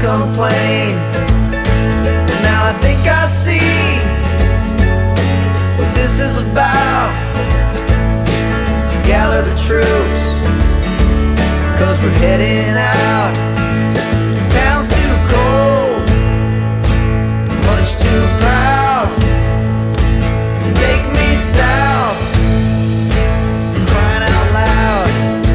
complain. And now I think I see what this is about. So gather the troops, 'cause we're heading out. This town's too cold, much too proud to take me south. Crying out loud.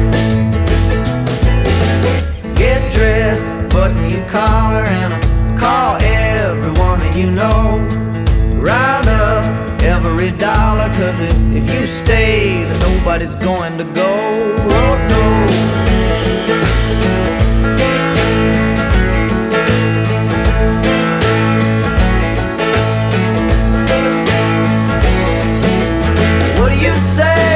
Get dressed, button your collar, and call everyone that you know. Round up every dollar, 'cause if you stay, then nobody's going to go. Oh no. What do you say?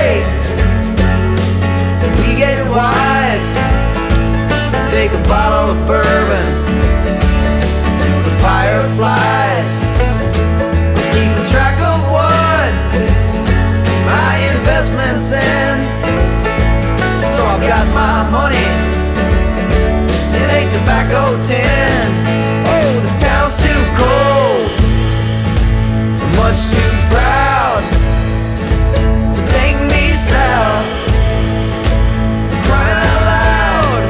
We get wise. Take a bottle of bourbon to the fireflies. Keeping track of what my investments in. So I've got my money in a tobacco tin. Oh, this town's too cold, much too proud to take me south. Crying out loud.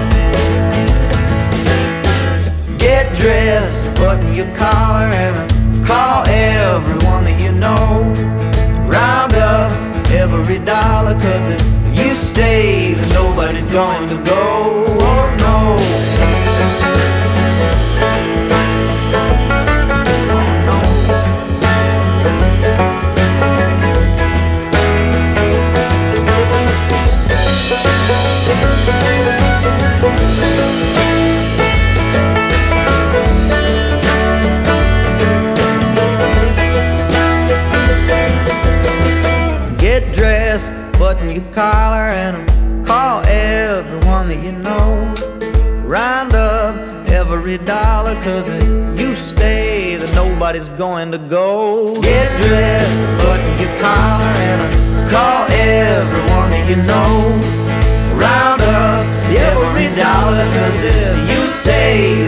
Get dressed, button your collar, and call everyone that you know. Round up every dollar, 'cause if you stay, then nobody's going to go. Oh no. Get dressed, button your collar, and call everyone that you know. Round up every dollar, 'cause if you stay, then nobody's going to go. Get dressed, button your collar, and call everyone that you know. Round up every dollar, 'cause if you stay,